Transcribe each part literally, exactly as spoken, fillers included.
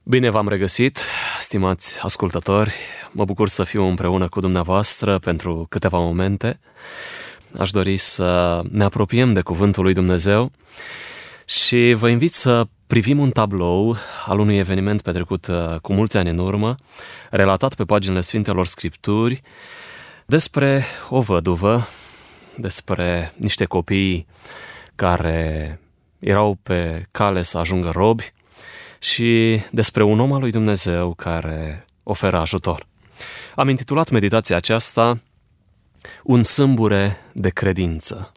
Bine v-am regăsit, stimați ascultători. Mă bucur să fiu împreună cu dumneavoastră pentru câteva momente. Aș dori să ne apropiem de Cuvântul lui Dumnezeu și vă invit să privim un tablou al unui eveniment petrecut cu mulți ani în urmă, relatat pe paginile Sfintelor Scripturi, despre o văduvă, despre niște copii care erau pe cale să ajungă robi și despre un om al lui Dumnezeu care oferă ajutor. Am intitulat meditația aceasta Un sâmbure de credință.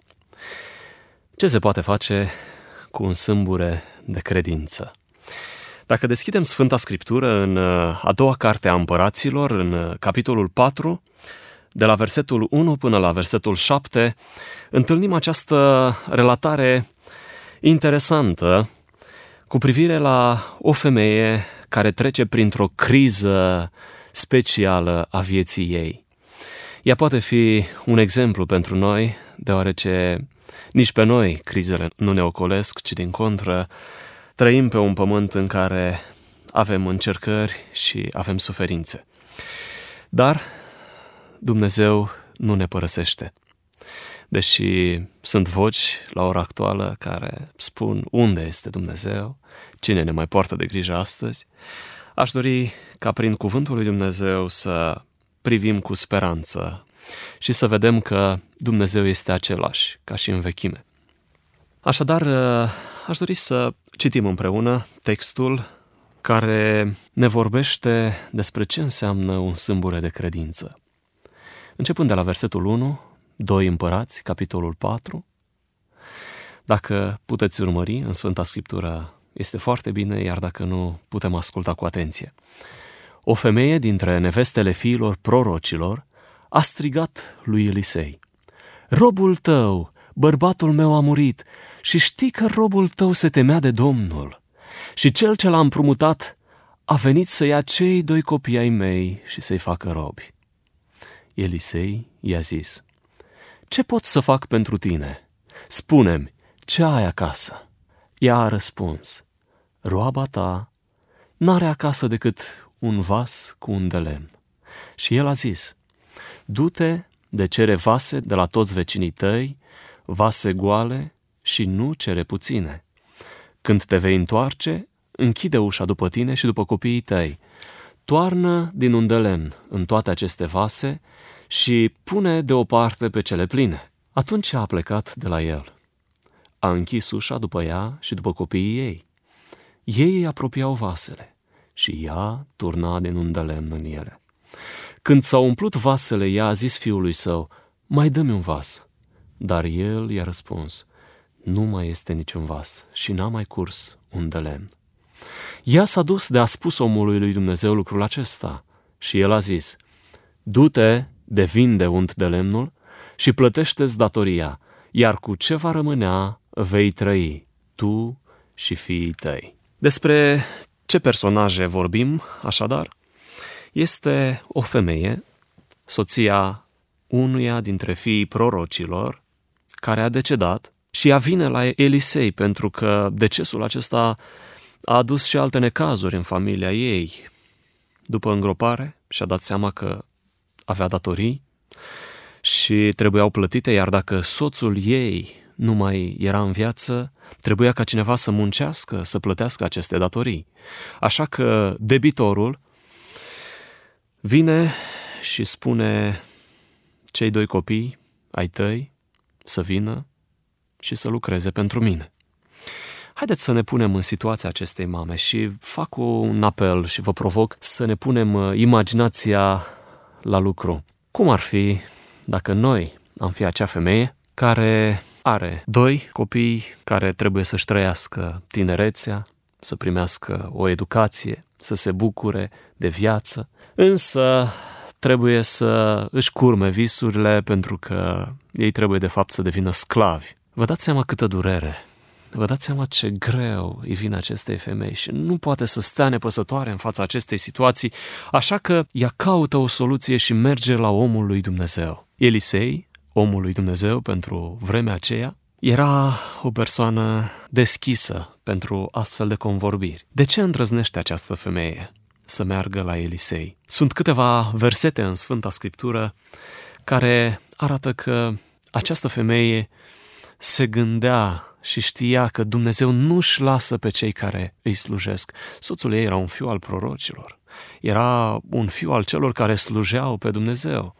Ce se poate face cu un sâmbure de credință? Dacă deschidem Sfânta Scriptură în a doua carte a Împăraților, în capitolul patru, de la versetul unu până la versetul șapte, întâlnim această relatare interesantă cu privire la o femeie care trece printr-o criză specială a vieții ei. Ea poate fi un exemplu pentru noi, deoarece nici pe noi crizele nu ne ocolesc, ci din contră trăim pe un pământ în care avem încercări și avem suferințe. Dar Dumnezeu nu ne părăsește. Deși sunt voci la ora actuală care spun unde este Dumnezeu, cine ne mai poartă de grijă astăzi, aș dori ca prin Cuvântul lui Dumnezeu să privim cu speranță și să vedem că Dumnezeu este același, ca și în vechime. Așadar, aș dori să citim împreună textul care ne vorbește despre ce înseamnă un sâmbure de credință. Începând de la versetul unu, doi Împărați, capitolul patru. Dacă puteți urmări în Sfânta Scriptură, este foarte bine, iar dacă nu, putem asculta cu atenție. O femeie dintre nevestele fiilor prorocilor a strigat lui Elisei: Robul tău, bărbatul meu a murit și știi că robul tău se temea de Domnul și cel ce l-a împrumutat a venit să ia cei doi copii ai mei și să-i facă robi. Elisei i-a zis: Ce pot să fac pentru tine? Spune-mi, ce ai acasă? Ea a răspuns: Roaba ta n-are acasă decât un vas cu un de lemn. Și el a zis: Du-te de cere vase de la toți vecinii tăi, vase goale și nu cere puține. Când te vei întoarce, închide ușa după tine și după copiii tăi. Toarnă din un de lemn în toate aceste vase și pune deoparte pe cele pline. Atunci a plecat de la el. A închis ușa după ea și după copiii ei. Ei îi apropiau vasele și ea turna din un de lemn în ele. Când s-au umplut vasele, ea a zis fiului său: Mai dă-mi un vas. Dar el i-a răspuns: Nu mai este niciun vas și n-a mai curs un de lemn. Ea s-a dus de a spus omului lui Dumnezeu lucrul acesta și el a zis: Du-te de vinde unt de lemnul și plătește-ți datoria, iar cu ce va rămânea vei trăi, tu și fiii tăi. Despre ce personaje vorbim, așadar? Este o femeie, soția unuia dintre fiii prorocilor, care a decedat și ea vine la Elisei pentru că decesul acesta a adus și alte necazuri în familia ei. După îngropare și-a dat seama că avea datorii și trebuiau plătite, iar dacă soțul ei nu mai era în viață, trebuia ca cineva să muncească, să plătească aceste datorii. Așa că debitorul vine și spune: Cei doi copii ai tăi să vină și să lucreze pentru mine. Haideți să ne punem în situația acestei mame și fac un apel și vă provoc să ne punem imaginația la lucru. Cum ar fi dacă noi am fi acea femeie care are doi copii care trebuie să-și trăiască tinerețea, să primească o educație, să se bucure de viață, însă trebuie să își curme visurile pentru că ei trebuie de fapt să devină sclavi. Vă dați seama câtă durere, vă dați seama ce greu îi vine acestei femei și nu poate să stea nepăsătoare în fața acestei situații, așa că ea caută o soluție și merge la omul lui Dumnezeu. Elisei, omul lui Dumnezeu pentru vremea aceea, Era o persoană deschisă pentru astfel de convorbiri. De ce îndrăznește această femeie să meargă la Elisei? Sunt câteva versete în Sfânta Scriptură care arată că această femeie se gândea și știa că Dumnezeu nu-și lasă pe cei care îi slujesc. Soțul ei era un fiu al prorocilor, era un fiu al celor care slujeau pe Dumnezeu.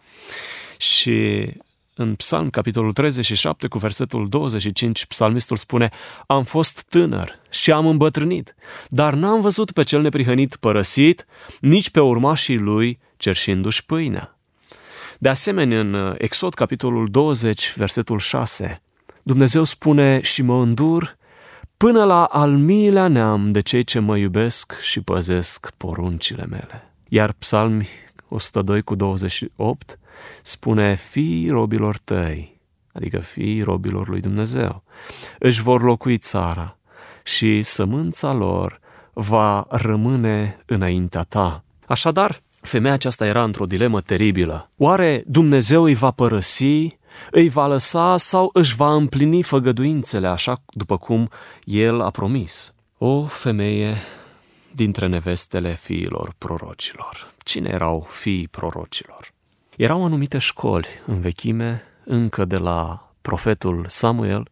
Și în Psalm, capitolul treizeci și șapte, cu versetul douăzeci și cinci, psalmistul spune: am fost tânăr și am îmbătrânit, dar n-am văzut pe cel neprihănit părăsit, nici pe urmașii lui cerșindu-și pâinea. De asemenea, în Exod, capitolul douăzeci, versetul șase, Dumnezeu spune: și mă îndur până la al miilea neam de cei ce mă iubesc și păzesc poruncile mele. Iar Psalmi o sută doi cu douăzeci și opt spune: fiii robilor tăi, adică fiii robilor lui Dumnezeu, își vor locui țara și sămânța lor va rămâne înaintea ta. Așadar, femeia aceasta era într-o dilemă teribilă. Oare Dumnezeu îi va părăsi, îi va lăsa sau își va împlini făgăduințele așa după cum El a promis? O femeie dintre nevestele fiilor prorocilor. Cine erau fiii prorocilor? Erau anumite școli în vechime, încă de la profetul Samuel,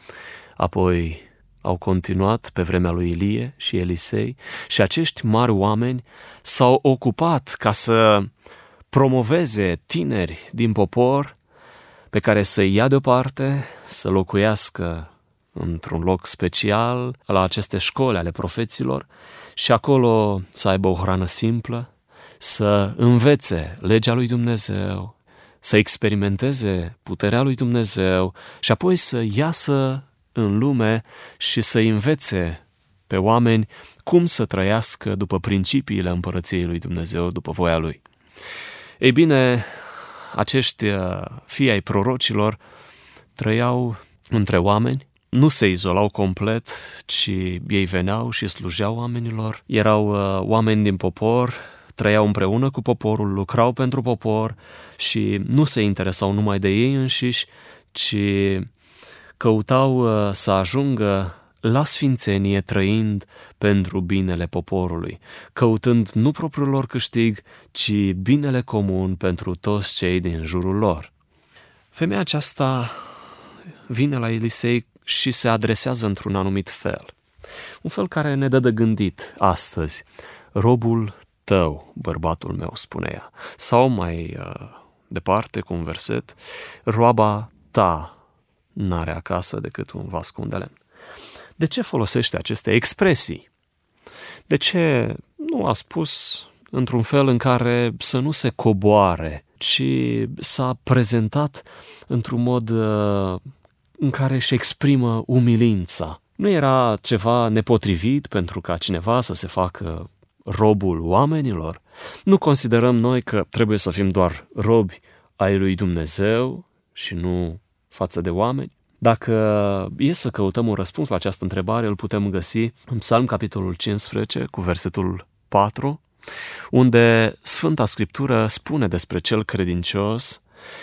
apoi au continuat pe vremea lui Ilie și Elisei și acești mari oameni s-au ocupat ca să promoveze tineri din popor pe care să-i ia deoparte, să locuiască într-un loc special la aceste școli ale profeților și acolo să aibă o hrană simplă, să învețe legea lui Dumnezeu, să experimenteze puterea lui Dumnezeu și apoi să iasă în lume și să învețe pe oameni cum să trăiască după principiile împărăției lui Dumnezeu, după voia lui. Ei bine, acești fii ai prorocilor trăiau între oameni, nu se izolau complet, ci ei veneau și slujeau oamenilor, erau oameni din popor, trăiau împreună cu poporul, lucrau pentru popor și nu se interesau numai de ei înșiși, ci căutau să ajungă la sfințenie trăind pentru binele poporului, căutând nu propriul lor câștig, ci binele comun pentru toți cei din jurul lor. Femeia aceasta vine la Elisei și se adresează într-un anumit fel, un fel care ne dă de gândit astăzi. Robul tău, bărbatul meu, spune ea. Sau mai uh, departe, cu un verset, roaba ta n-are acasă decât un vas cu un de lemn. De ce folosește aceste expresii? De ce nu a spus într-un fel în care să nu se coboare, ci s-a prezentat într-un mod uh, în care își exprimă umilința? Nu era ceva nepotrivit pentru ca cineva să se facă robul oamenilor? Nu considerăm noi că trebuie să fim doar robi ai lui Dumnezeu și nu față de oameni? Dacă e să căutăm un răspuns la această întrebare, îl putem găsi în Psalm, capitolul cincisprezece, cu versetul patru, unde Sfânta Scriptură spune despre cel credincios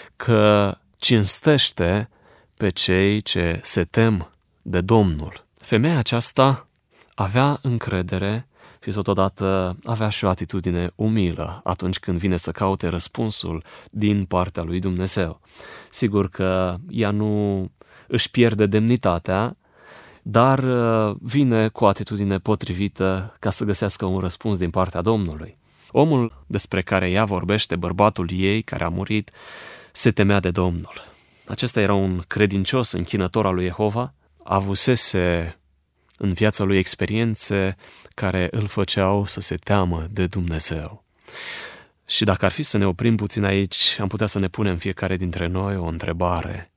că cinstește pe cei ce se tem de Domnul. Femeia aceasta avea încredere și totodată avea și o atitudine umilă atunci când vine să caute răspunsul din partea lui Dumnezeu. Sigur că ea nu își pierde demnitatea, dar vine cu o atitudine potrivită ca să găsească un răspuns din partea Domnului. Omul despre care ea vorbește, bărbatul ei care a murit, se temea de Domnul. Acesta era un credincios închinător al lui Jehova, avusese în viața lui experiențe care îl făceau să se teamă de Dumnezeu. Și dacă ar fi să ne oprim puțin aici, am putea să ne punem fiecare dintre noi o întrebare.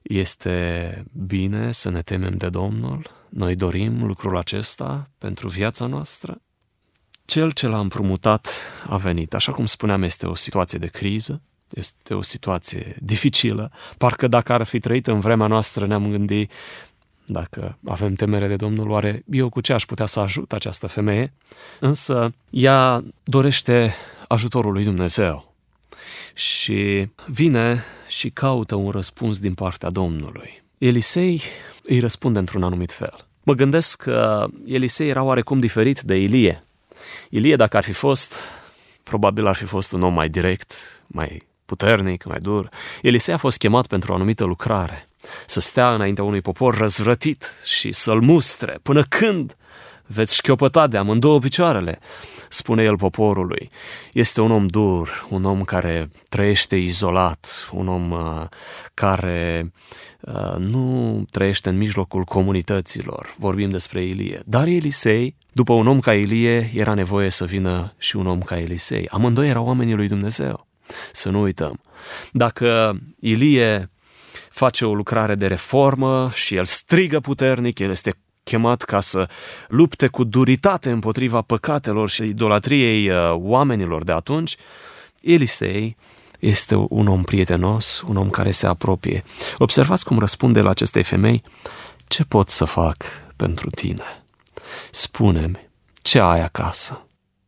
Este bine să ne temem de Domnul? Noi dorim lucrul acesta pentru viața noastră? Cel ce l-a împrumutat a venit. Așa cum spuneam, este o situație de criză, este o situație dificilă. Parcă dacă ar fi trăit în vremea noastră, ne-am gândit, dacă avem temere de Domnul, oare eu cu ce aș putea să ajut această femeie? Însă ea dorește ajutorul lui Dumnezeu și vine și caută un răspuns din partea Domnului. Elisei îi răspunde într-un anumit fel. Mă gândesc că Elisei era oarecum diferit de Ilie. Ilie, dacă ar fi fost, probabil ar fi fost un om mai direct, mai puternic, mai dur. Elisei a fost chemat pentru o anumită lucrare, să stea înaintea unui popor răzvrătit și să-l mustre. Până când veți șchiopăta de amândouă picioarele, spune el poporului. Este un om dur, un om care trăiește izolat, un om uh, care uh, nu trăiește în mijlocul comunităților. Vorbim despre Ilie. Dar Elisei, după un om ca Ilie, era nevoie să vină și un om ca Elisei. Amândoi erau oamenii lui Dumnezeu. Să nu uităm. Dacă Ilie face o lucrare de reformă și el strigă puternic, el este chemat ca să lupte cu duritate împotriva păcatelor și idolatriei oamenilor de atunci, Elisei este un om prietenos, un om care se apropie. Observați cum răspunde la acestei femei: ce pot să fac pentru tine? Spune-mi, ce ai acasă?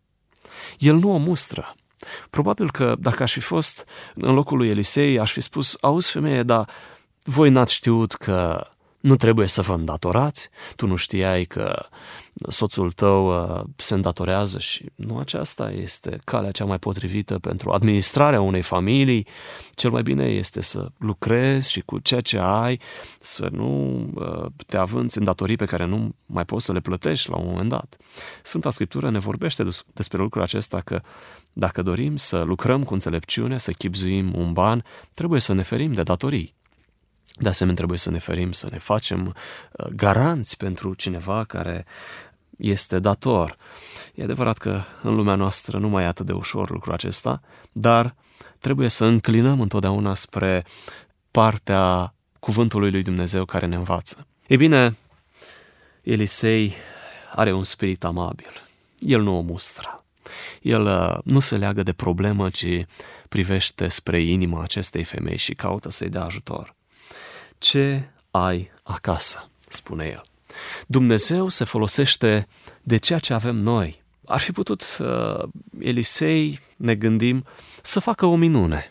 El nu o mustră. Probabil că dacă aș fi fost în locul lui Elisei, aș fi spus: auzi femeie, dar voi n-ați știut că nu trebuie să vă îndatorați? Tu nu știai că soțul tău se îndatorează și nu aceasta este calea cea mai potrivită pentru administrarea unei familii? Cel mai bine este să lucrezi și cu ceea ce ai să nu te avânți în datorii pe care nu mai poți să le plătești la un moment dat. Sfânta Scriptură ne vorbește despre lucrul acesta, că dacă dorim să lucrăm cu înțelepciune, să chibzuim un ban, trebuie să ne ferim de datorii. De asemenea, trebuie să ne ferim, să ne facem garanți pentru cineva care este dator. E adevărat că în lumea noastră nu mai e atât de ușor lucrul acesta, dar trebuie să înclinăm întotdeauna spre partea cuvântului lui Dumnezeu care ne învață. Ei bine, Elisei are un spirit amabil. El nu o mustră. El nu se leagă de problemă, ci privește spre inima acestei femei și caută să-i dea ajutor. Ce ai acasă? Spune el. Dumnezeu se folosește de ceea ce avem noi. Ar fi putut uh, Elisei, ne gândim, să facă o minune,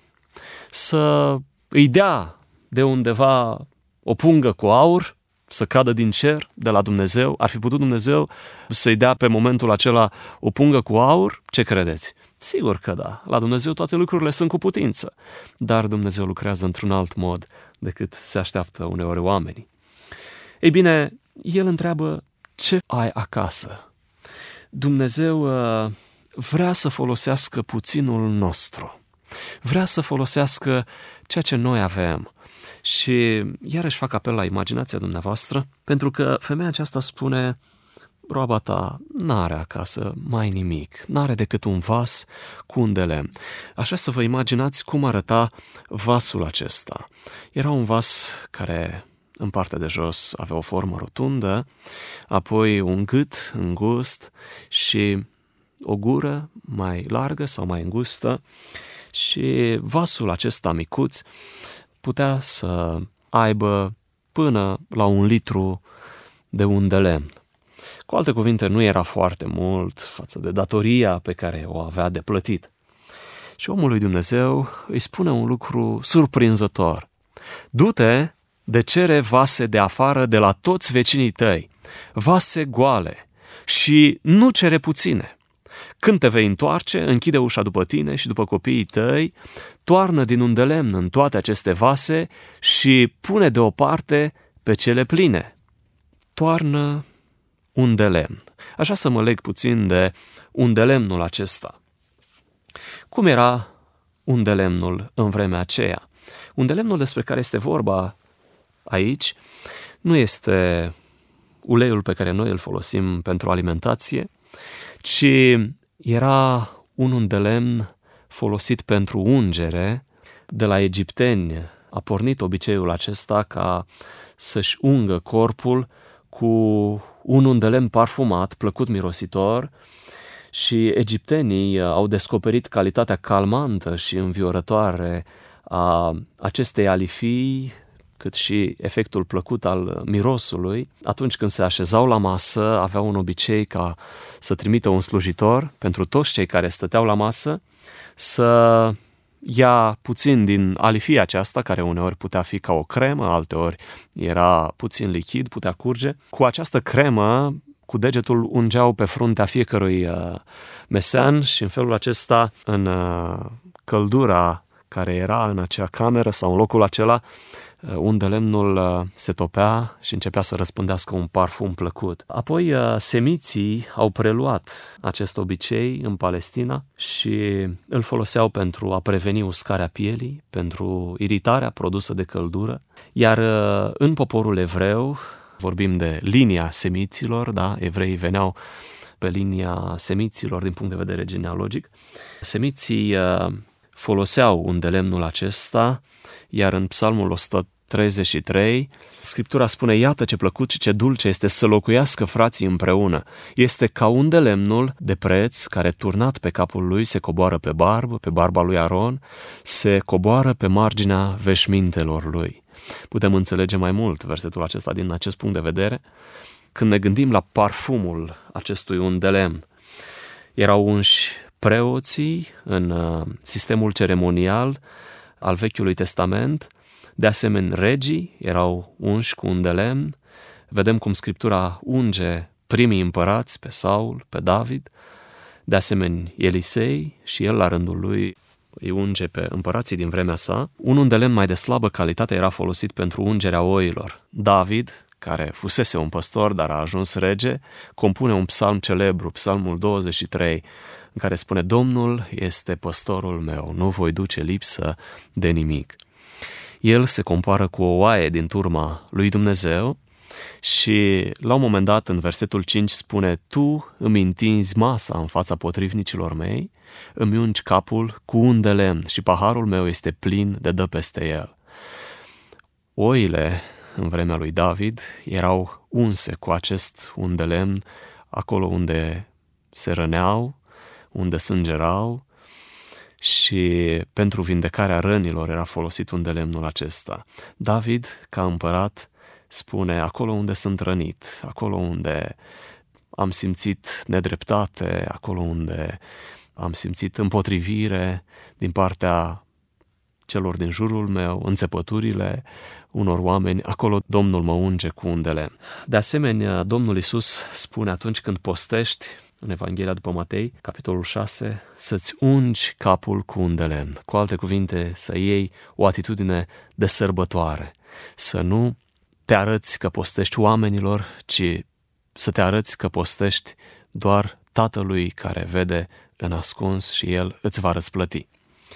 să îi dea de undeva o pungă cu aur, să cadă din cer de la Dumnezeu. Ar fi putut Dumnezeu să-i dea pe momentul acela o pungă cu aur? Ce credeți? Sigur că da. La Dumnezeu toate lucrurile sunt cu putință. Dar Dumnezeu lucrează într-un alt mod decât se așteaptă uneori oamenii. Ei bine, el întreabă: ce ai acasă? Dumnezeu uh, vrea să folosească puținul nostru. Vrea să folosească ceea ce noi avem. Și iarăși fac apel la imaginația dumneavoastră, pentru că femeia aceasta spune: roaba ta n-are acasă mai nimic, n-are decât un vas cu un de lemn. Așa să vă imaginați cum arăta vasul acesta. Era un vas care în partea de jos avea o formă rotundă, apoi un gât îngust și o gură mai largă sau mai îngustă, și vasul acesta micuț putea să aibă până la un litru de un de lemn. Cu alte cuvinte, nu era foarte mult față de datoria pe care o avea de plătit. Și omul lui Dumnezeu îi spune un lucru surprinzător: du-te de cere vase de afară de la toți vecinii tăi, vase goale, și nu cere puține. Când te vei întoarce, închide ușa după tine și după copiii tăi, toarnă din un de lemn în toate aceste vase și pune deoparte pe cele pline. Toarnă un de lemn. Așa să mă leg puțin de un de lemnul acesta. Cum era un de lemnul în vremea aceea? Un de lemnul despre care este vorba aici nu este uleiul pe care noi îl folosim pentru alimentație, ci era un de lemn folosit pentru ungere. De la egipteni a pornit obiceiul acesta ca să-și ungă corpul cu un de lemn parfumat, plăcut mirositor, și egiptenii au descoperit calitatea calmantă și înviorătoare a acestei alifii, cât și efectul plăcut al mirosului. Atunci când se așezau la masă, aveau un obicei ca să trimită un slujitor pentru toți cei care stăteau la masă, să ia puțin din alifia aceasta, care uneori putea fi ca o cremă, alteori era puțin lichid, putea curge. Cu această cremă, cu degetul ungeau pe fruntea fiecărui uh, mesean și în felul acesta, în uh, căldura care era în acea cameră sau în locul acela, uh, unde lemnul uh, se topea și începea să răspândească un parfum plăcut. Apoi uh, semiții au preluat acest obicei în Palestina și îl foloseau pentru a preveni uscarea pielii, pentru iritarea produsă de căldură, iar uh, în poporul evreu, vorbim de linia semiților, da? Evreii veneau pe linia semiților din punct de vedere genealogic. Semiții uh, foloseau undelemnul acesta, iar în Psalmul o sută treizeci și trei, Scriptura spune: iată ce plăcut și ce dulce este să locuiască frații împreună. Este ca undelemnul de preț care, turnat pe capul lui, se coboară pe barbă, pe barba lui Aron, se coboară pe marginea veșmintelor lui. Putem înțelege mai mult versetul acesta din acest punct de vedere când ne gândim la parfumul acestui undelemn. Erau unși preoții în sistemul ceremonial al Vechiului Testament, de asemenea regii erau unși cu undelemn. Vedem cum Scriptura unge primii împărați, pe Saul, pe David, de asemenea Elisei și el la rândul lui îi unge pe împărații din vremea sa. Un undelemn mai de slabă calitate era folosit pentru ungerea oilor. David, care fusese un păstor, dar a ajuns rege, compune un psalm celebru, psalmul douăzeci și trei, în care spune: Domnul este păstorul meu, nu voi duce lipsă de nimic. El se compară cu o oaie din turma lui Dumnezeu și la un moment dat, în versetul cinci, spune: Tu îmi întinzi masa în fața potrivnicilor mei, îmi ungi capul cu undelemn și paharul meu este plin de dă peste el. Oile, în vremea lui David, erau unse cu acest undelemn acolo unde se răneau, unde sângerau, și pentru vindecarea rănilor era folosit undelemnul acesta. David, ca împărat, spune: acolo unde sunt rănit, acolo unde am simțit nedreptate, acolo unde am simțit împotrivire din partea celor din jurul meu, înțepăturile unor oameni, acolo Domnul mă unge cu undelemn. De asemenea, Domnul Iisus spune atunci când postești, în Evanghelia după Matei, capitolul șase, să-ți ungi capul cu undelemn. Cu alte cuvinte, să iei o atitudine de sărbătoare, să nu te arăți că postești oamenilor, ci să te arăți că postești doar Tatălui care vede în ascuns și El îți va răsplăti.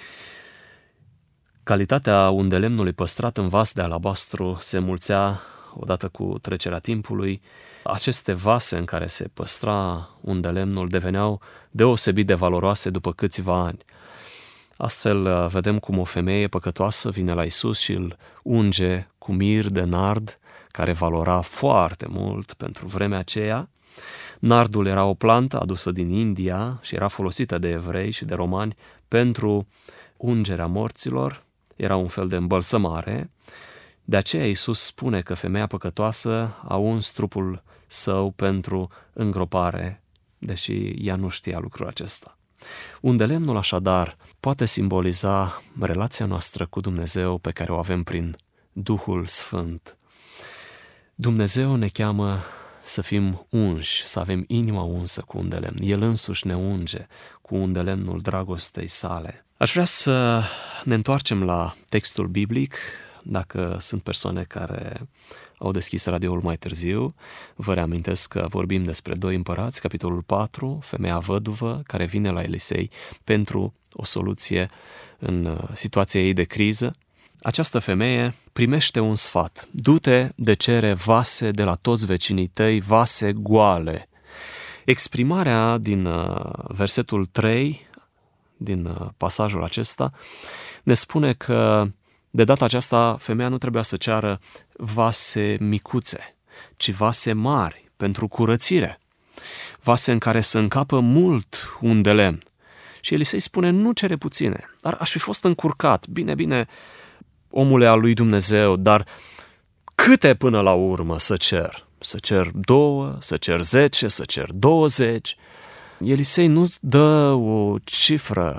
Calitatea undelemnului păstrat în vas de alabastru se mulțea odată cu trecerea timpului. Aceste vase în care se păstra undelemnul deveneau deosebit de valoroase după câțiva ani. Astfel vedem cum o femeie păcătoasă vine la Iisus și îl unge cu mir de nard, care valora foarte mult pentru vremea aceea. Nardul era o plantă adusă din India și era folosită de evrei și de romani pentru ungerea morților. Era un fel de îmbălsămare. De aceea Iisus spune că femeia păcătoasă a uns trupul său pentru îngropare, deși ea nu știa lucrul acesta. Undelemnul așadar poate simboliza relația noastră cu Dumnezeu pe care o avem prin Duhul Sfânt. Dumnezeu ne cheamă să fim unși, să avem inima unsă cu undelemn. El însuși ne unge cu undelemnul dragostei sale. Aș vrea să ne întoarcem la textul biblic. Dacă sunt persoane care au deschis radioul mai târziu, vă reamintesc că vorbim despre doi împărați, capitolul patru, femeia văduvă care vine la Elisei pentru o soluție în situația ei de criză. Această femeie primește un sfat: du-te de cere vase de la toți vecinii tăi, vase goale. Exprimarea din versetul trei, din pasajul acesta, ne spune că de data aceasta femeia nu trebuia să ceară vase micuțe, ci vase mari pentru curățire, vase în care să încapă mult undelemn. Și Elisei spune: nu cere puține, dar aș fi fost încurcat, bine, bine, omule al lui Dumnezeu, dar câte până la urmă să cer? Să cer două, să cer zece, să cer douăzeci? Elisei nu dă o cifră,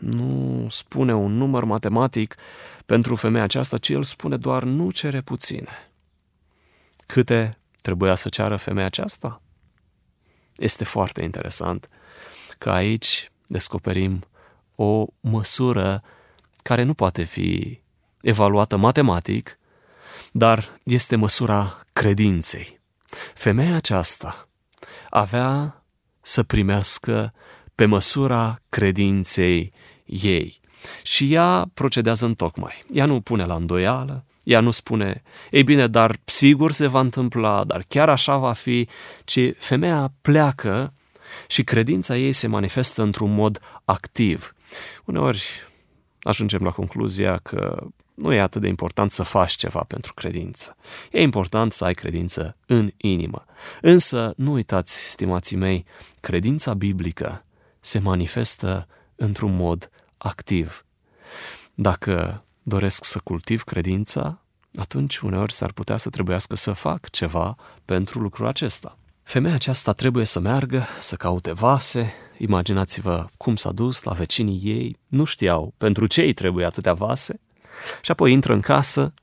nu spune un număr matematic pentru femeia aceasta, ci el spune doar nu cere puține. Câte trebuia să ceară femeia aceasta? Este foarte interesant că aici descoperim o măsură care nu poate fi evaluată matematic, dar este măsura credinței. Femeia aceasta avea să primească pe măsura credinței ei. Și ea procedează întocmai. Ea nu pune la îndoială, ea nu spune, ei bine, dar sigur se va întâmpla, dar chiar așa va fi, ci femeia pleacă și credința ei se manifestă într-un mod activ. Uneori ajungem la concluzia că nu e atât de important să faci ceva pentru credință. E important să ai credință în inimă. Însă, nu uitați, stimații mei, credința biblică se manifestă într-un mod activ. Dacă doresc să cultiv credința, atunci uneori s-ar putea să trebuiască să fac ceva pentru lucrul acesta. Femeia aceasta trebuie să meargă, să caute vase. Imaginați-vă cum s-a dus la vecinii ei, nu știau pentru ce îi trebuie atâtea vase, și apoi intră în casă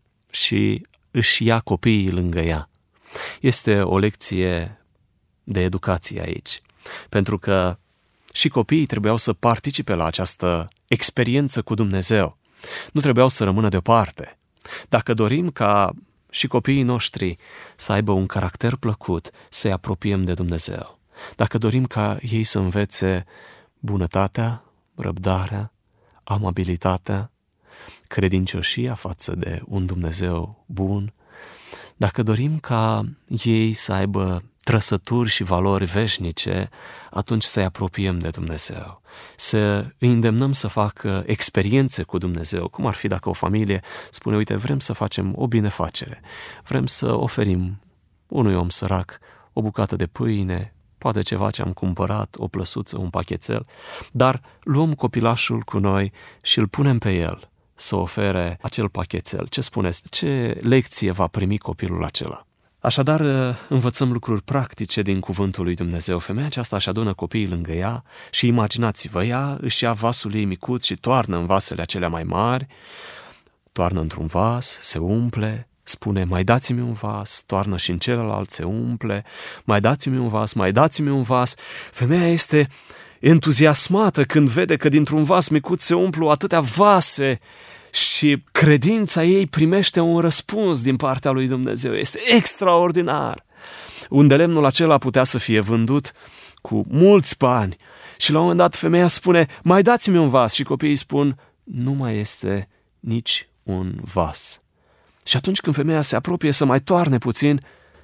și își ia copiii lângă ea. Este o lecție de educație aici, pentru că și copiii trebuiau să participe la această experiență cu Dumnezeu. Nu trebuiau să rămână deoparte. Dacă dorim ca și copiii noștri să aibă un caracter plăcut, să-i apropiem de Dumnezeu, dacă dorim ca ei să învețe bunătatea, răbdarea, amabilitatea, credincioșia față de un Dumnezeu bun, dacă dorim ca ei să aibă trăsături și valori veșnice, atunci să-i apropiem de Dumnezeu, să îi îndemnăm să facă experiențe cu Dumnezeu, cum ar fi dacă o familie spune, uite, vrem să facem o binefacere, vrem să oferim unui om sărac o bucată de pâine, poate ceva ce am cumpărat, o plăsuță, un pachetel, dar luăm copilașul cu noi și îl punem pe el să ofere acel pachetel. Ce spuneți? Ce lecție va primi copilul acela? Așadar, învățăm lucruri practice din cuvântul lui Dumnezeu. Femeia aceasta își adună copiii lângă ea și imaginați-vă, ea își ia vasul ei micuț și toarnă în vasele acelea mai mari, toarnă într-un vas, se umple, spune, mai dați-mi un vas, toarnă și în celălalt, se umple, mai dați-mi un vas, mai dați-mi un vas. Femeia este entuziasmată când vede că dintr-un vas micuț se umplu atâtea vase și credința ei primește un răspuns din partea lui Dumnezeu. Este extraordinar. Unde lemnul acela putea să fie vândut cu mulți bani și la un moment dat femeia spune, mai dați-mi un vas, și copiii spun, nu mai este nici un vas. Și atunci când femeia se apropie să mai toarne puțin,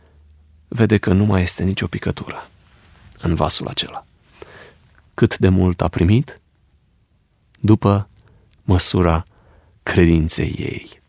vede că nu mai este nicio picătură în vasul acela. Cât de mult a primit? După măsura credinței ei.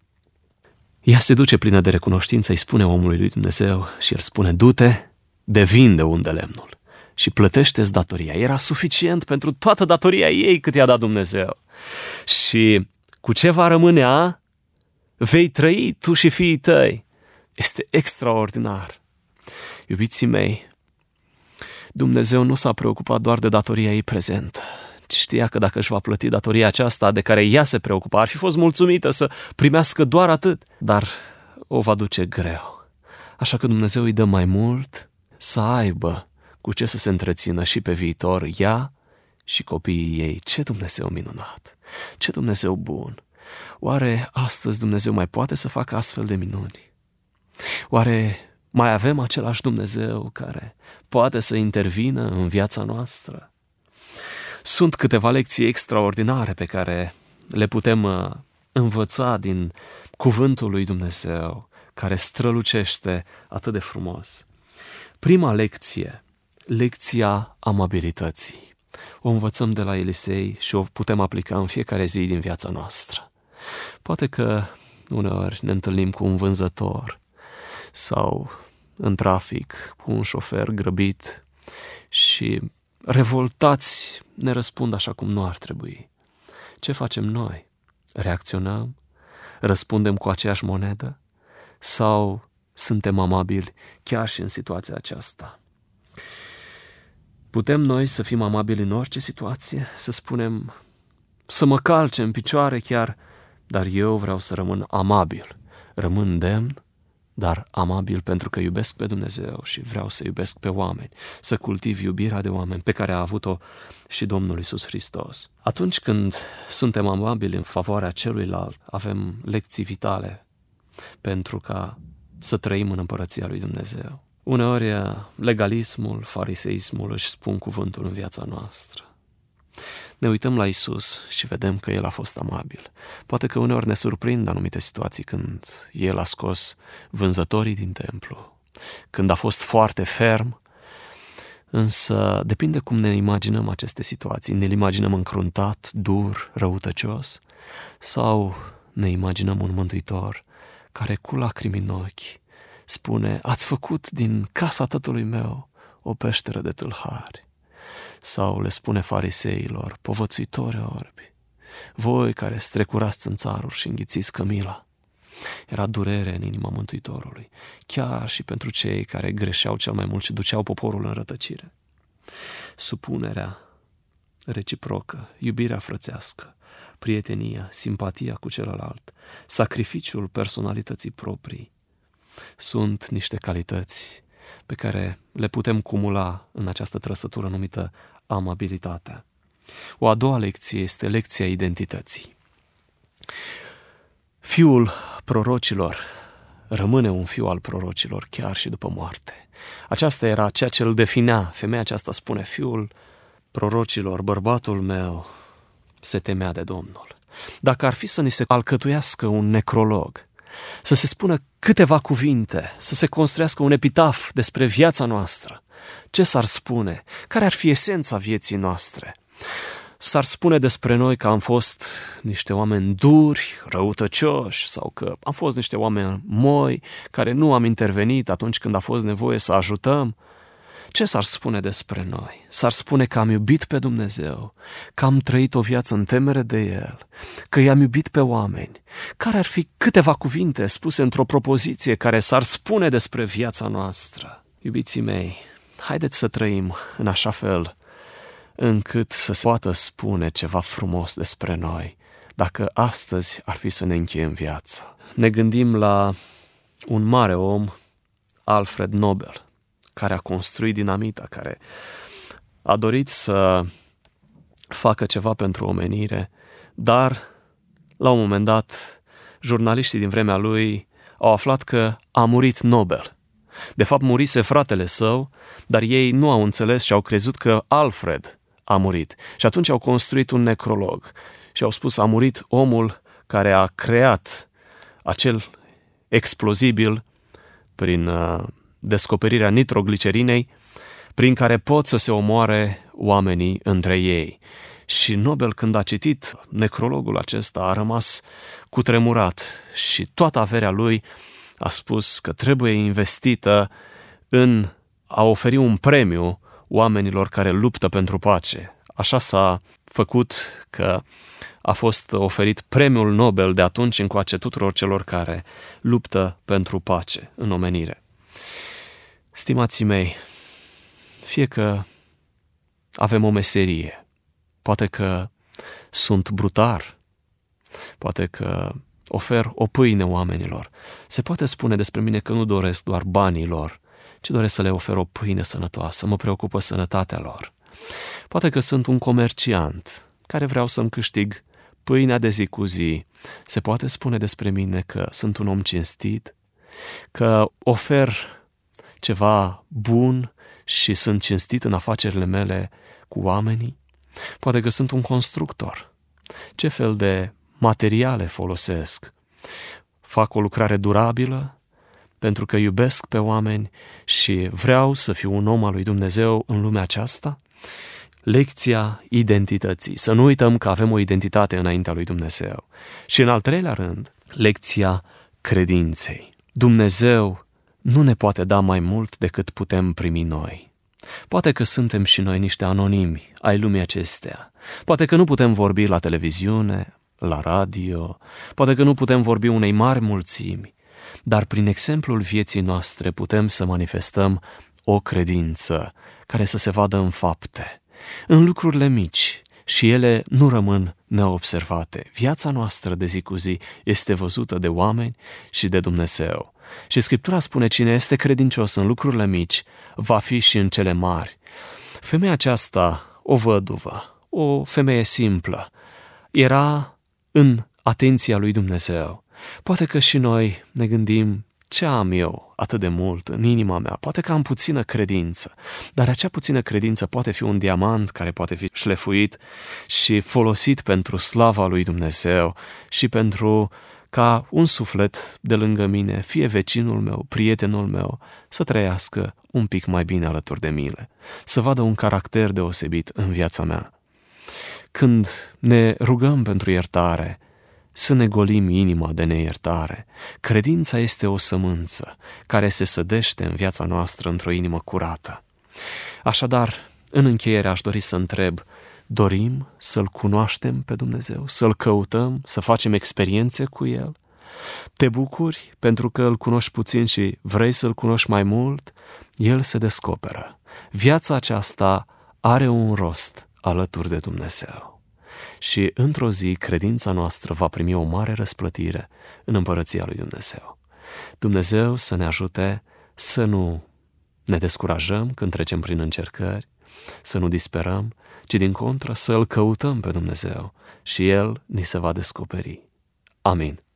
Ea se duce plină de recunoștință, îi spune omului lui Dumnezeu și el spune, du-te, devin de unde lemnul și plătește-ți datoria. Era suficient pentru toată datoria ei cât i-a dat Dumnezeu. Și cu ce va rămânea, vei trăi tu și fiii tăi. Este extraordinar. Iubiții mei, Dumnezeu nu s-a preocupat doar de datoria ei prezentă, ci știa că dacă își va plăti datoria aceasta de care ea se preocupa, ar fi fost mulțumită să primească doar atât, dar o va duce greu. Așa că Dumnezeu îi dă mai mult să aibă cu ce să se întrețină și pe viitor ea și copiii ei. Ce Dumnezeu minunat! Ce Dumnezeu bun! Oare astăzi Dumnezeu mai poate să facă astfel de minuni? Oare mai avem același Dumnezeu care poate să intervină în viața noastră? Sunt câteva lecții extraordinare pe care le putem învăța din cuvântul lui Dumnezeu, care strălucește atât de frumos. Prima lecție, lecția amabilității. O învățăm de la Elisei și o putem aplica în fiecare zi din viața noastră. Poate că uneori ne întâlnim cu un vânzător sau în trafic cu un șofer grăbit și revoltați ne răspund așa cum nu ar trebui. Ce facem noi? Reacționăm? Răspundem cu aceeași monedă? Sau suntem amabili chiar și în situația aceasta? Putem noi să fim amabili în orice situație, să spunem, să mă calce în picioare chiar, dar eu vreau să rămân amabil, rămân demn, dar amabil pentru că iubesc pe Dumnezeu și vreau să iubesc pe oameni, să cultiv iubirea de oameni pe care a avut-o și Domnul Iisus Hristos. Atunci când suntem amabili în favoarea celuilalt, avem lecții vitale pentru ca să trăim în împărăția lui Dumnezeu. Uneori legalismul, fariseismul își spun cuvântul în viața noastră. Ne uităm la Iisus și vedem că El a fost amabil. Poate că uneori ne surprind anumite situații când El a scos vânzătorii din templu, când a fost foarte ferm, însă depinde cum ne imaginăm aceste situații. Ne imaginăm încruntat, dur, răutăcios sau ne imaginăm un mântuitor care cu lacrimi în ochi spune: ați făcut din casa tatălui meu o peșteră de tâlhari. Sau le spune fariseilor: povățuitori orbi, voi care strecurați în țaruri și înghițiți cămila. Era durere în inima Mântuitorului, chiar și pentru cei care greșeau cel mai mult și duceau poporul în rătăcire. Supunerea reciprocă, iubirea frățească, prietenia, simpatia cu celălalt, sacrificiul personalității proprii sunt niște calități pe care le putem cumula în această trăsătură numită amabilitatea. O a doua lecție este lecția identității. Fiul prorocilor rămâne un fiu al prorocilor chiar și după moarte. Aceasta era ceea ce îl definea. Femeia aceasta spune: fiul prorocilor, bărbatul meu, se temea de Domnul. Dacă ar fi să ni se alcătuiască un necrolog, să se spună câteva cuvinte, să se construiască un epitaf despre viața noastră, ce s-ar spune? Care ar fi esența vieții noastre? S-ar spune despre noi că am fost niște oameni duri, răutăcioși, sau că am fost niște oameni moi, care nu am intervenit atunci când a fost nevoie să ajutăm? Ce s-ar spune despre noi? S-ar spune că am iubit pe Dumnezeu, că am trăit o viață în temere de El, că i-am iubit pe oameni. Care ar fi câteva cuvinte spuse într-o propoziție care s-ar spune despre viața noastră? Iubiții mei, haideți să trăim în așa fel încât să se poată spune ceva frumos despre noi, dacă astăzi ar fi să ne încheiem viața. Ne gândim la un mare om, Alfred Nobel, care a construit dinamita, care a dorit să facă ceva pentru omenire, dar la un moment dat jurnaliștii din vremea lui au aflat că a murit Nobel. De fapt, murise fratele său, dar ei nu au înțeles și au crezut că Alfred a murit. Și atunci au construit un necrolog și au spus: a murit omul care a creat acel explozibil prin uh, descoperirea nitroglicerinei, prin care pot să se omoare oamenii între ei. Și Nobel, când a citit necrologul acesta, a rămas cutremurat și toată averea lui a spus că trebuie investită în a oferi un premiu oamenilor care luptă pentru pace. Așa s-a făcut că a fost oferit premiul Nobel de atunci încoace tuturor celor care luptă pentru pace în omenire. Stimații mei, fie că avem o meserie, poate că sunt brutar, poate că ofer o pâine oamenilor, se poate spune despre mine că nu doresc doar banii lor, ci doresc să le ofer o pâine sănătoasă, mă preocupă sănătatea lor. Poate că sunt un comerciant care vreau să-mi câștig pâinea de zi cu zi. Se poate spune despre mine că sunt un om cinstit, că ofer ceva bun și sunt cinstit în afacerile mele cu oamenii. Poate că sunt un constructor. Ce fel de materiale folosesc? Fac o lucrare durabilă pentru că iubesc pe oameni și vreau să fiu un om al lui Dumnezeu în lumea aceasta? Lecția identității. Să nu uităm că avem o identitate înaintea lui Dumnezeu. Și în al treilea rând, lecția credinței. Dumnezeu nu ne poate da mai mult decât putem primi noi. Poate că suntem și noi niște anonimi ai lumii acestea. Poate că nu putem vorbi la televiziune, la radio, poate că nu putem vorbi unei mari mulțimi, dar prin exemplul vieții noastre putem să manifestăm o credință care să se vadă în fapte, în lucrurile mici, și ele nu rămân neobservate. Viața noastră de zi cu zi este văzută de oameni și de Dumnezeu. Și Scriptura spune: cine este credincios în lucrurile mici, va fi și în cele mari. Femeia aceasta, o văduvă, o femeie simplă, era în atenția lui Dumnezeu. Poate că și noi ne gândim: ce am eu atât de mult în inima mea? Poate că am puțină credință, dar acea puțină credință poate fi un diamant care poate fi șlefuit și folosit pentru slava lui Dumnezeu și pentru ca un suflet de lângă mine, fie vecinul meu, prietenul meu, să trăiască un pic mai bine alături de mine, să vadă un caracter deosebit în viața mea. Când ne rugăm pentru iertare, să ne golim inima de neiertare. Credința este o sămânță care se sădește în viața noastră într-o inimă curată. Așadar, în încheiere aș dori să întreb: dorim să-L cunoaștem pe Dumnezeu, să-L căutăm, să facem experiențe cu El? Te bucuri pentru că Îl cunoști puțin și vrei să-L cunoști mai mult? El se descoperă. Viața aceasta are un rost alături de Dumnezeu. Și într-o zi credința noastră va primi o mare răsplătire în împărăția lui Dumnezeu. Dumnezeu să ne ajute să nu ne descurajăm când trecem prin încercări, să nu disperăm, ci din contră să Îl căutăm pe Dumnezeu și El ni se va descoperi. Amin.